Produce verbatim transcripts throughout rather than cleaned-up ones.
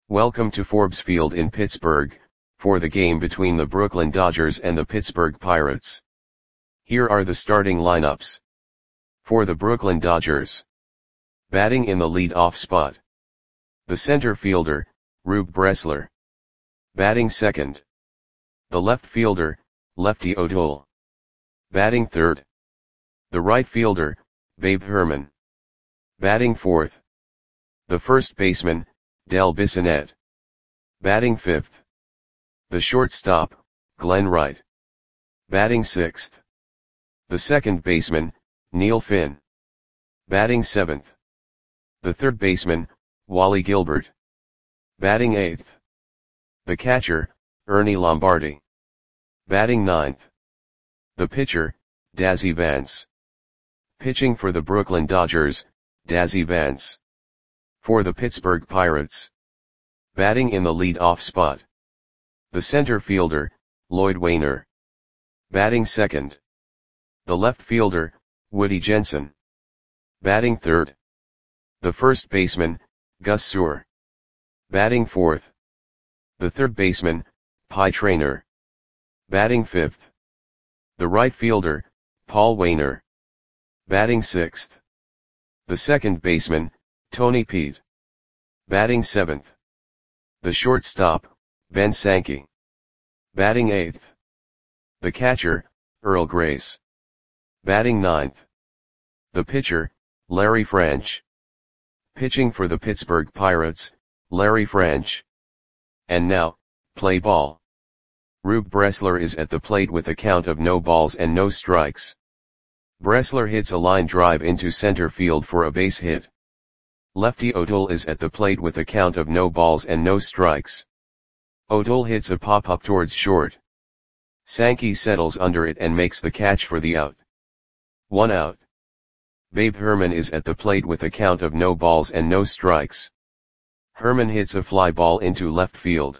Welcome to Forbes Field in Pittsburgh, for the game between the Brooklyn Dodgers and the Pittsburgh Pirates. Here are the starting lineups. For the Brooklyn Dodgers. Batting in the lead-off spot. The center fielder, Rube Bressler. Batting second. The left fielder, Lefty O'Toole. Batting third. The right fielder, Babe Herman. Batting fourth. The first baseman, Del Bissonette. Batting fifth. The shortstop, Glenn Wright. Batting sixth. The second baseman, Neil Finn. Batting seventh. The third baseman, Wally Gilbert. Batting eighth. The catcher, Ernie Lombardi. Batting ninth. The pitcher, Dazzy Vance. Pitching for the Brooklyn Dodgers, Dazzy Vance. For the Pittsburgh Pirates. Batting in the lead-off spot. The center fielder, Lloyd Wainer. Batting second. The left fielder, Woody Jensen. Batting third. The first baseman, Gus Suhr. Batting fourth. The third baseman, Pie Traynor. Batting fifth. The right fielder, Paul Wainer. Batting sixth. The second baseman, Tony Pete. Batting seventh. The shortstop, Ben Sankey. Batting eighth. The catcher, Earl Grace. Batting ninth. The pitcher, Larry French. Pitching for the Pittsburgh Pirates, Larry French. And now, play ball. Rube Bressler is at the plate with a count of no balls and no strikes. Bressler hits a line drive into center field for a base hit. Lefty O'Toole is at the plate with a count of no balls and no strikes. O'Toole hits a pop-up towards short. Sankey settles under it and makes the catch for the out. One out. Babe Herman is at the plate with a count of no balls and no strikes. Herman hits a fly ball into left field.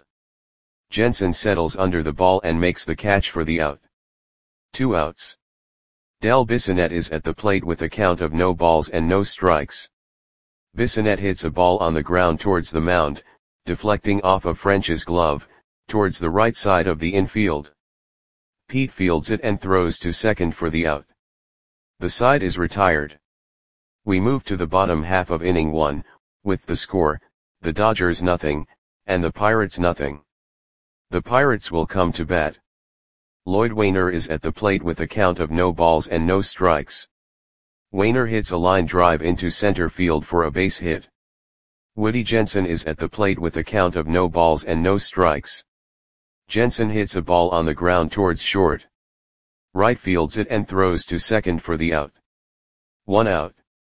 Jensen settles under the ball and makes the catch for the out. Two outs. Del Bissonette is at the plate with a count of no balls and no strikes. Bissonette hits a ball on the ground towards the mound, deflecting off of French's glove, towards the right side of the infield. Pete fields it and throws to second for the out. The side is retired. We move to the bottom half of inning one, with the score, the Dodgers nothing, and the Pirates nothing. The Pirates will come to bat. Lloyd Wainer is at the plate with a count of no balls and no strikes. Wainer hits a line drive into center field for a base hit. Woody Jensen is at the plate with a count of no balls and no strikes. Jensen hits a ball on the ground towards short. Right fields it and throws to second for the out. One out.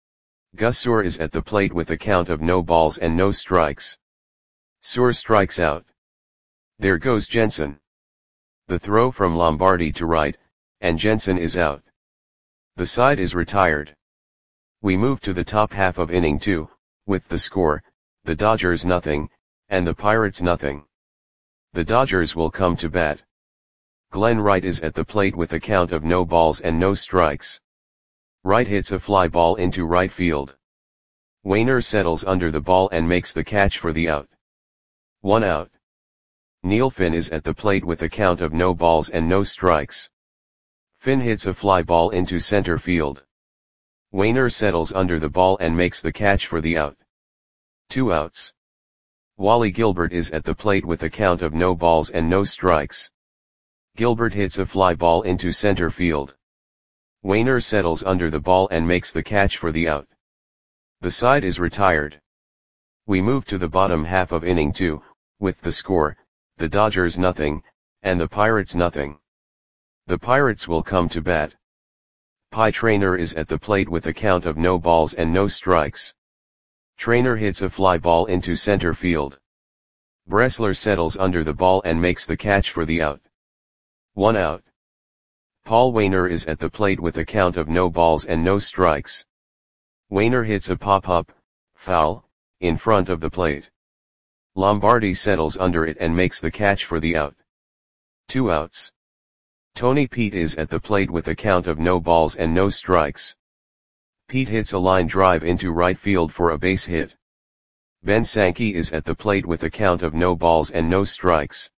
Gus Suhr is at the plate with a count of no balls and no strikes. Suhr strikes out. There goes Jensen. The throw from Lombardi to right, and Jensen is out. The side is retired. We move to the top half of inning two, with the score, the Dodgers nothing, and the Pirates nothing. The Dodgers will come to bat. Glenn Wright is at the plate with a count of no balls and no strikes. Wright hits a fly ball into right field. Wainer settles under the ball and makes the catch for the out. One out. Neil Finn is at the plate with a count of no balls and no strikes. Finn hits a fly ball into center field. Wainer settles under the ball and makes the catch for the out. Two outs. Wally Gilbert is at the plate with a count of no balls and no strikes. Gilbert hits a fly ball into center field. Wainer settles under the ball and makes the catch for the out. The side is retired. We move to the bottom half of inning two, with the score, the Dodgers nothing, and the Pirates nothing. The Pirates will come to bat. Pie Traynor is at the plate with a count of no balls and no strikes. Traynor hits a fly ball into center field. Bressler settles under the ball and makes the catch for the out. One out. Paul Wainer is at the plate with a count of no balls and no strikes. Wainer hits a pop-up, foul, in front of the plate. Lombardi settles under it and makes the catch for the out. Two outs. Tony Pete is at the plate with a count of no balls and no strikes. Pete hits a line drive into right field for a base hit. Ben Sankey is at the plate with a count of no balls and no strikes.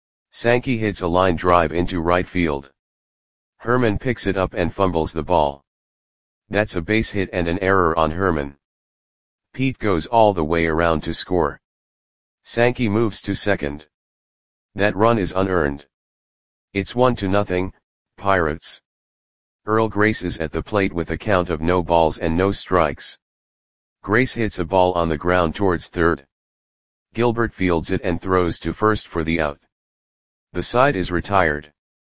Sankey hits a line drive into right field. Herman picks it up and fumbles the ball. That's a base hit and an error on Herman. Pete goes all the way around to score. Sankey moves to second. That run is unearned. It's one to nothing, Pirates. Earl Grace is at the plate with a count of no balls and no strikes. Grace hits a ball on the ground towards third. Gilbert fields it and throws to first for the out. The side is retired.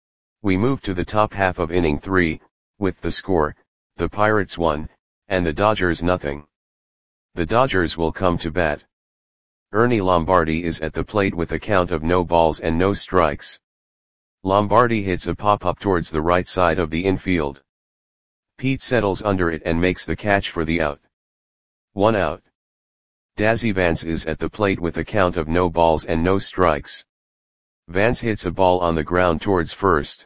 We move to the top half of inning three, with the score, the Pirates one, and the Dodgers nothing. The Dodgers will come to bat. Ernie Lombardi is at the plate with a count of no balls and no strikes. Lombardi hits a pop-up towards the right side of the infield. Pete settles under it and makes the catch for the out. One out. Dazzy Vance is at the plate with a count of no balls and no strikes. Vance hits a ball on the ground towards first.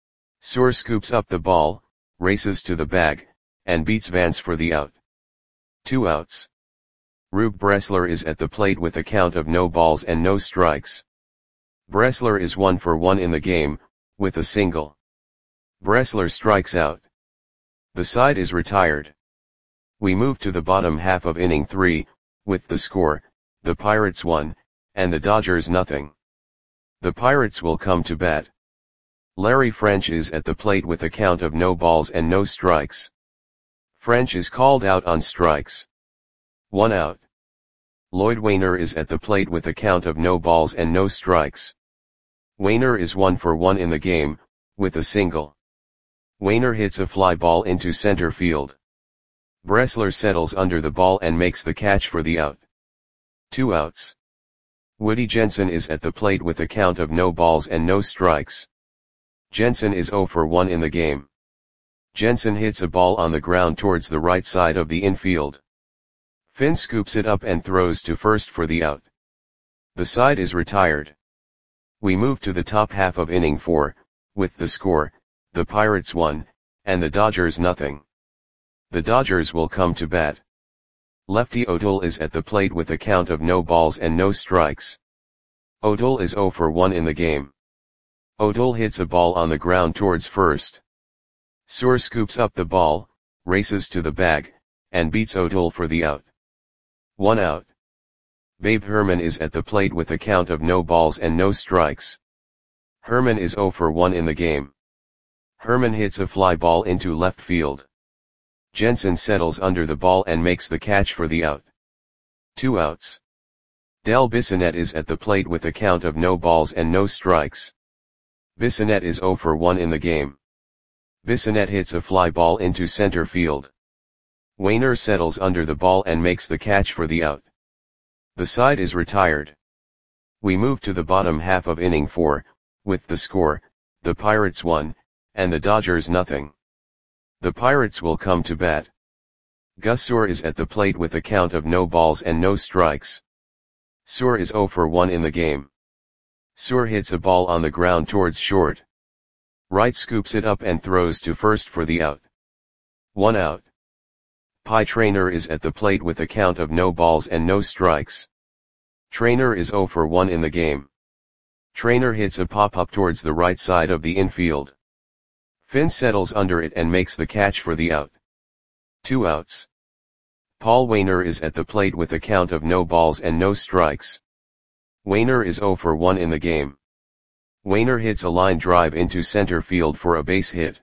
Suhr scoops up the ball, races to the bag, and beats Vance for the out. Two outs. Rube Bressler is at the plate with a count of no balls and no strikes. Bressler is one for one in the game, with a single. Bressler strikes out. The side is retired. We move to the bottom half of inning three, with the score, the Pirates one, and the Dodgers nothing. The Pirates will come to bat. Larry French is at the plate with a count of no balls and no strikes. French is called out on strikes. One out. Lloyd Wainer is at the plate with a count of no balls and no strikes. Wainer is one for one in the game, with a single. Wainer hits a fly ball into center field. Bressler settles under the ball and makes the catch for the out. Two outs. Woody Jensen is at the plate with a count of no balls and no strikes. Jensen is zero for one in the game. Jensen hits a ball on the ground towards the right side of the infield. Finn scoops it up and throws to first for the out. The side is retired. We move to the top half of inning four, with the score, the Pirates one, and the Dodgers nothing. The Dodgers will come to bat. Lefty O'Toole is at the plate with a count of no balls and no strikes. O'Toole is zero for one in the game. O'Toole hits a ball on the ground towards first. Suhr scoops up the ball, races to the bag, and beats O'Toole for the out. One out. Babe Herman is at the plate with a count of no balls and no strikes. Herman is zero for one in the game. Herman hits a fly ball into left field. Jensen settles under the ball and makes the catch for the out. Two outs. Del Bissonette is at the plate with a count of no balls and no strikes. Bissonette is zero for one in the game. Bissonette hits a fly ball into center field. Wainer settles under the ball and makes the catch for the out. The side is retired. We move to the bottom half of inning four, with the score, the Pirates one, and the Dodgers nothing. The Pirates will come to bat. Gus Suhr is at the plate with a count of no balls and no strikes. Suhr is zero for one in the game. Suhr hits a ball on the ground towards short. Wright scoops it up and throws to first for the out. One out. Pie Traynor is at the plate with a count of no balls and no strikes. Traynor is zero for one in the game. Traynor hits a pop-up towards the right side of the infield. Finn settles under it and makes the catch for the out. Two outs. Paul Wainer is at the plate with a count of no balls and no strikes. Wainer is zero for one in the game. Wainer hits a line drive into center field for a base hit.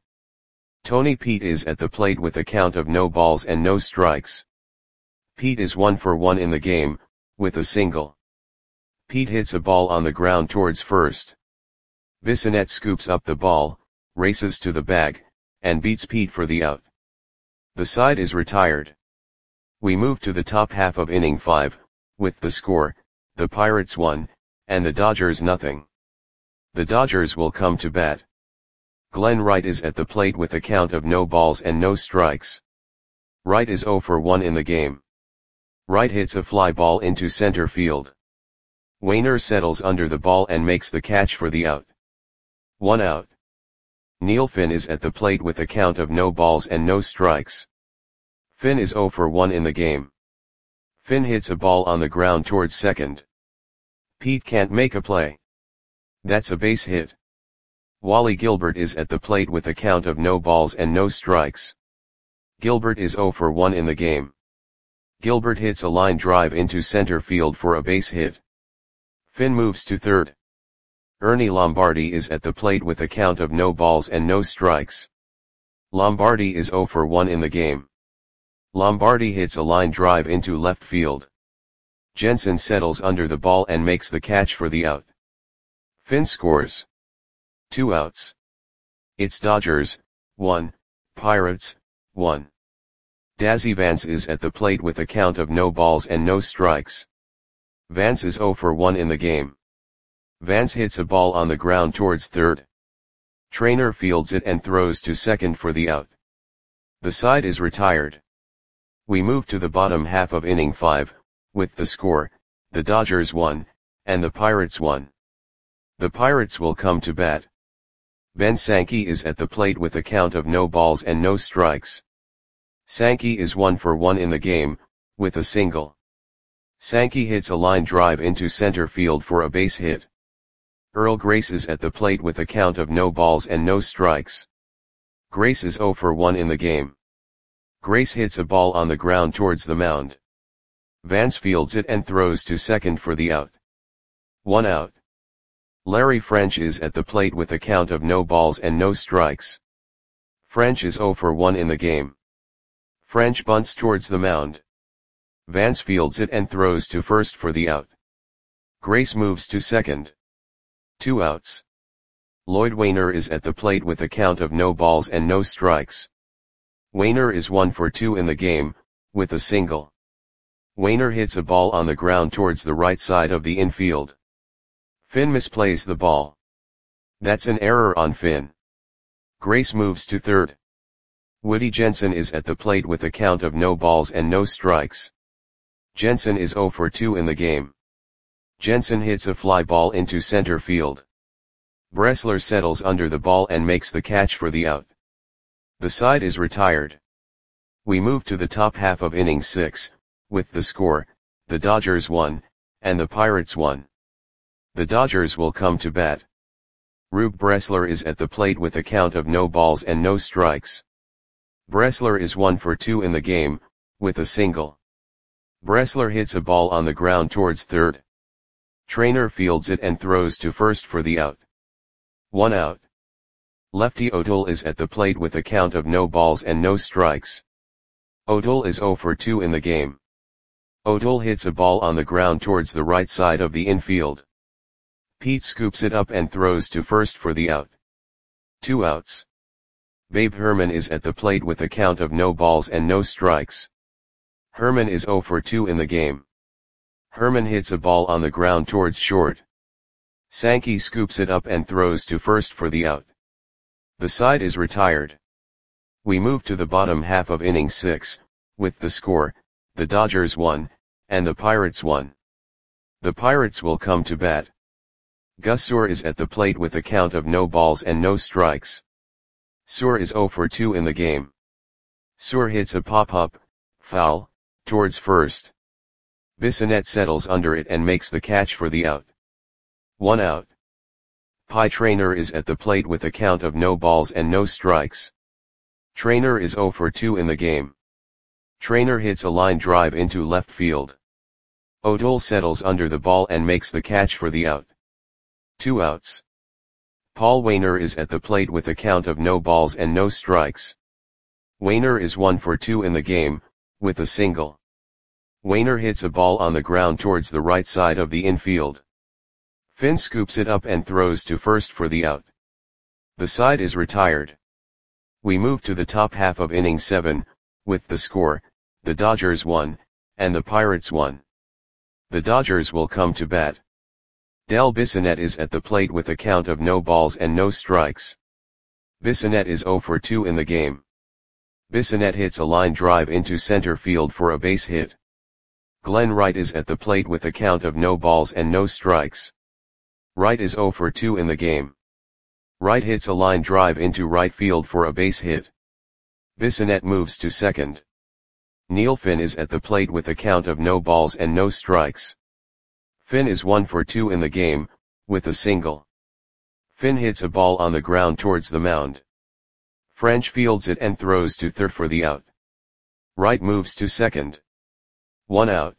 Tony Pete is at the plate with a count of no balls and no strikes. Pete is one for one in the game, with a single. Pete hits a ball on the ground towards first. Bissonette scoops up the ball, races to the bag, and beats Pete for the out. The side is retired. We move to the top half of inning five, with the score, the Pirates one, and the Dodgers nothing. The Dodgers will come to bat. Glenn Wright is at the plate with a count of no balls and no strikes. Wright is zero for one in the game. Wright hits a fly ball into center field. Wainer settles under the ball and makes the catch for the out. One out. Neil Finn is at the plate with a count of no balls and no strikes. Finn is zero for one in the game. Finn hits a ball on the ground towards second. Pete can't make a play. That's a base hit. Wally Gilbert is at the plate with a count of no balls and no strikes. Gilbert is zero for one in the game. Gilbert hits a line drive into center field for a base hit. Finn moves to third. Ernie Lombardi is at the plate with a count of no balls and no strikes. Lombardi is zero for one in the game. Lombardi hits a line drive into left field. Jensen settles under the ball and makes the catch for the out. Finn scores. Two outs. It's Dodgers, one, Pirates, one. Dazzy Vance is at the plate with a count of no balls and no strikes. Vance is zero for one in the game. Vance hits a ball on the ground towards third. Trainer fields it and throws to second for the out. The side is retired. We move to the bottom half of inning five, with the score, the Dodgers won, and the Pirates won. The Pirates will come to bat. Ben Sankey is at the plate with a count of no balls and no strikes. Sankey is one for one in the game, with a single. Sankey hits a line drive into center field for a base hit. Earl Grace is at the plate with a count of no balls and no strikes. Grace is zero for one in the game. Grace hits a ball on the ground towards the mound. Vance fields it and throws to second for the out. One out. Larry French is at the plate with a count of no balls and no strikes. French is zero for one in the game. French bunts towards the mound. Vance fields it and throws to first for the out. Grace moves to second. Two outs. Lloyd Wainer is at the plate with a count of no balls and no strikes. Wainer is one for two in the game, with a single. Wainer hits a ball on the ground towards the right side of the infield. Finn misplays the ball. That's an error on Finn. Grace moves to third. Woody Jensen is at the plate with a count of no balls and no strikes. Jensen is zero for two in the game. Jensen hits a fly ball into center field. Bressler settles under the ball and makes the catch for the out. The side is retired. We move to the top half of inning six, with the score, the Dodgers won, and the Pirates won. The Dodgers will come to bat. Rube Bressler is at the plate with a count of no balls and no strikes. Bressler is one for two in the game, with a single. Bressler hits a ball on the ground towards third. Trainer fields it and throws to first for the out. One out. Lefty O'Toole is at the plate with a count of no balls and no strikes. O'Toole is zero for two in the game. O'Toole hits a ball on the ground towards the right side of the infield. Pete scoops it up and throws to first for the out. Two outs. Babe Herman is at the plate with a count of no balls and no strikes. Herman is zero for two in the game. Herman hits a ball on the ground towards short. Sankey scoops it up and throws to first for the out. The side is retired. We move to the bottom half of inning six, with the score, the Dodgers won, and the Pirates won. The Pirates will come to bat. Gus Suhr is at the plate with a count of no balls and no strikes. Suhr is zero for two in the game. Suhr hits a pop-up, foul, towards first. Bissonette settles under it and makes the catch for the out. One out. Pie Traynor is at the plate with a count of no balls and no strikes. Traynor is zero for two in the game. Traynor hits a line drive into left field. O'Toole settles under the ball and makes the catch for the out. Two outs. Paul Wainer is at the plate with a count of no balls and no strikes. Wainer is one for two in the game, with a single. Wainer hits a ball on the ground towards the right side of the infield. Finn scoops it up and throws to first for the out. The side is retired. We move to the top half of inning seven, with the score, the Dodgers won, and the Pirates won. The Dodgers will come to bat. Del Bissonette is at the plate with a count of no balls and no strikes. Bissonette is zero for two in the game. Bissonette hits a line drive into center field for a base hit. Glenn Wright is at the plate with a count of no balls and no strikes. Wright is zero for two in the game. Wright hits a line drive into right field for a base hit. Bissonette moves to second. Neil Finn is at the plate with a count of no balls and no strikes. Finn is one for two in the game, with a single. Finn hits a ball on the ground towards the mound. French fields it and throws to third for the out. Wright moves to second. One out.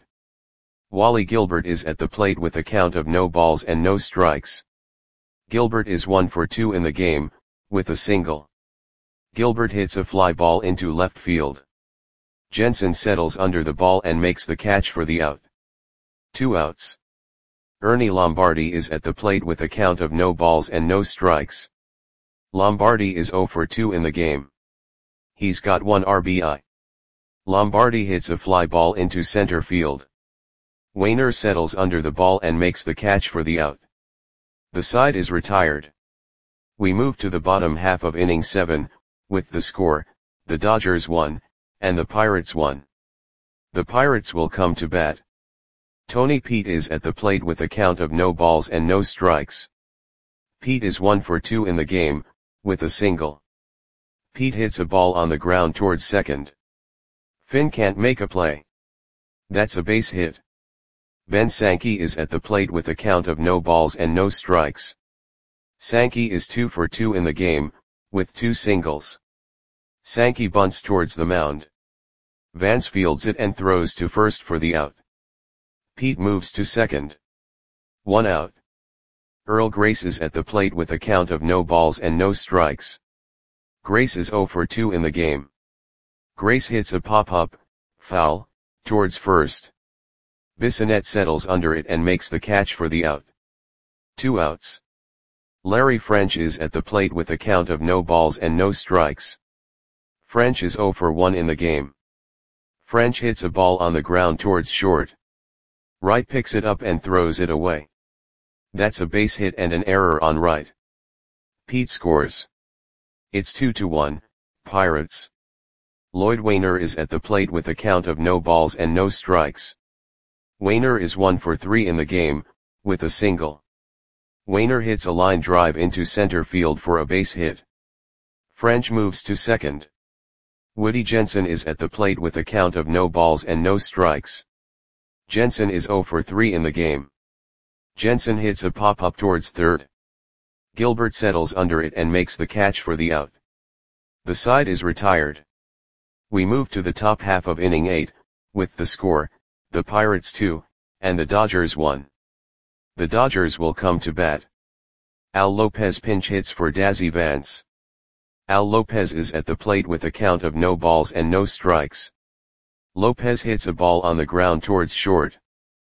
Wally Gilbert is at the plate with a count of no balls and no strikes. Gilbert is one for two in the game, with a single. Gilbert hits a fly ball into left field. Jensen settles under the ball and makes the catch for the out. Two outs. Ernie Lombardi is at the plate with a count of no balls and no strikes. Lombardi is zero for two in the game. He's got one R B I. Lombardi hits a fly ball into center field. Wainer settles under the ball and makes the catch for the out. The side is retired. We move to the bottom half of inning seven, with the score, the Dodgers won, and the Pirates won. The Pirates will come to bat. Tony Pete is at the plate with a count of no balls and no strikes. Pete is one for two in the game, with a single. Pete hits a ball on the ground towards second. Finn can't make a play. That's a base hit. Ben Sankey is at the plate with a count of no balls and no strikes. Sankey is two for two in the game, with two singles. Sankey bunts towards the mound. Vance fields it and throws to first for the out. Pete moves to second. One out. Earl Grace is at the plate with a count of no balls and no strikes. Grace is zero for two in the game. Grace hits a pop-up, foul, towards first. Bissonette settles under it and makes the catch for the out. Two outs. Larry French is at the plate with a count of no balls and no strikes. French is zero for one in the game. French hits a ball on the ground towards short. Wright picks it up and throws it away. That's a base hit and an error on Wright. Pete scores. It's two to one, Pirates. Lloyd Wainer is at the plate with a count of no balls and no strikes. Wainer is one for three in the game, with a single. Wainer hits a line drive into center field for a base hit. French moves to second. Woody Jensen is at the plate with a count of no balls and no strikes. Jensen is zero for three in the game. Jensen hits a pop-up towards third. Gilbert settles under it and makes the catch for the out. The side is retired. We move to the top half of inning eight, with the score, the Pirates two, and the Dodgers one. The Dodgers will come to bat. Al Lopez pinch hits for Dazzy Vance. Al Lopez is at the plate with a count of no balls and no strikes. Lopez hits a ball on the ground towards short.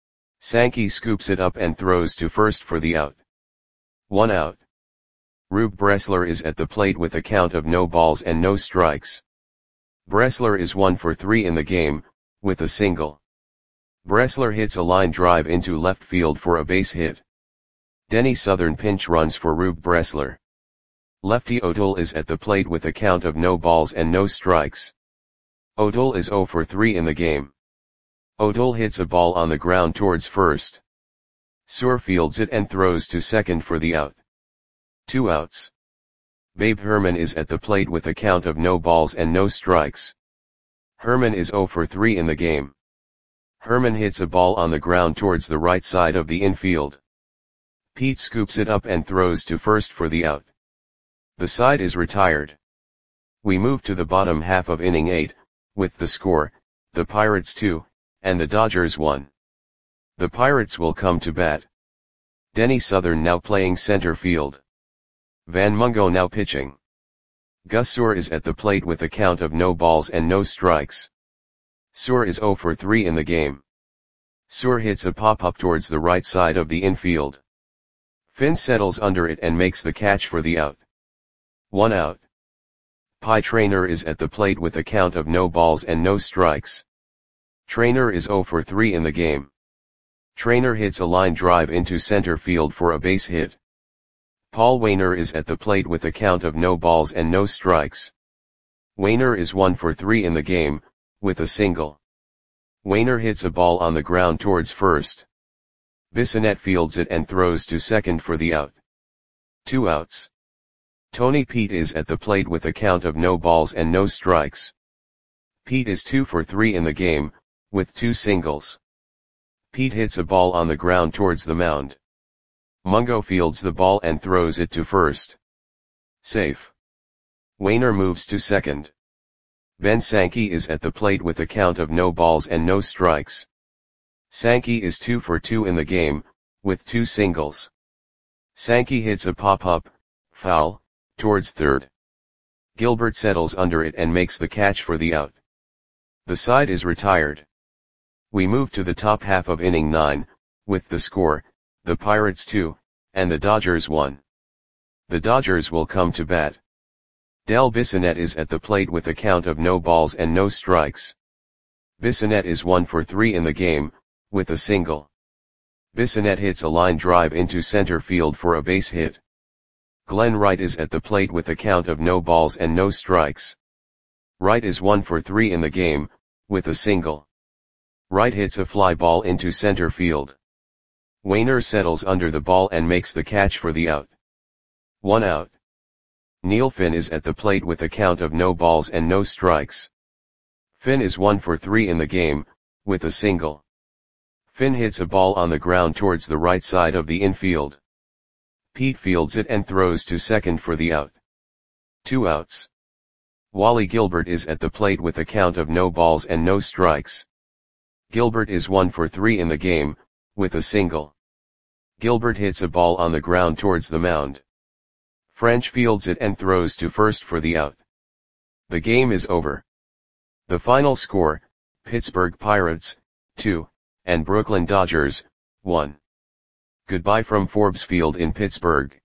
Sankey scoops it up and throws to first for the out. One out. Rube Bressler is at the plate with a count of no balls and no strikes. Bressler is one for three in the game, with a single. Bressler hits a line drive into left field for a base hit. Denny Southern pinch runs for Rube Bressler. Lefty O'Toole is at the plate with a count of no balls and no strikes. O'Toole is zero for three in the game. O'Toole hits a ball on the ground towards first. Suhr fields it and throws to second for the out. Two outs. Babe Herman is at the plate with a count of no balls and no strikes. Herman is zero for three in the game. Herman hits a ball on the ground towards the right side of the infield. Pete scoops it up and throws to first for the out. The side is retired. We move to the bottom half of inning eight, with the score, the Pirates two, and the Dodgers one. The Pirates will come to bat. Denny Southern now playing center field. Van Mungo now pitching. Gus Suhr is at the plate with a count of no balls and no strikes. Suhr is zero for three in the game. Suhr hits a pop-up towards the right side of the infield. Finn settles under it and makes the catch for the out. One out. Pie Traynor is at the plate with a count of no balls and no strikes. Traynor is zero for three in the game. Traynor hits a line drive into center field for a base hit. Paul Wainer is at the plate with a count of no balls and no strikes. Wainer is one for three in the game, with a single. Wainer hits a ball on the ground towards first. Bissonette fields it and throws to second for the out. Two outs. Tony Pete is at the plate with a count of no balls and no strikes. Pete is two for three in the game, with two singles. Pete hits a ball on the ground towards the mound. Mungo fields the ball and throws it to first. Safe. Wainer moves to second. Ben Sankey is at the plate with a count of no balls and no strikes. Sankey is two for two in the game, with two singles. Sankey hits a pop-up, foul, towards third. Gilbert settles under it and makes the catch for the out. The side is retired. We move to the top half of inning nine, with the score, the Pirates two, and the Dodgers one. The Dodgers will come to bat. Del Bissonette is at the plate with a count of no balls and no strikes. Bissonette is one for three in the game, with a single. Bissonette hits a line drive into center field for a base hit. Glenn Wright is at the plate with a count of no balls and no strikes. Wright is one for three in the game, with a single. Wright hits a fly ball into center field. Wainer settles under the ball and makes the catch for the out. One out. Neil Finn is at the plate with a count of no balls and no strikes. Finn is one for three in the game, with a single. Finn hits a ball on the ground towards the right side of the infield. Pete fields it and throws to second for the out. Two outs. Wally Gilbert is at the plate with a count of no balls and no strikes. Gilbert is one for three in the game, with a single. Gilbert hits a ball on the ground towards the mound. French fields it and throws to first for the out. The game is over. The final score, Pittsburgh Pirates, two, and Brooklyn Dodgers, one. Goodbye from Forbes Field in Pittsburgh.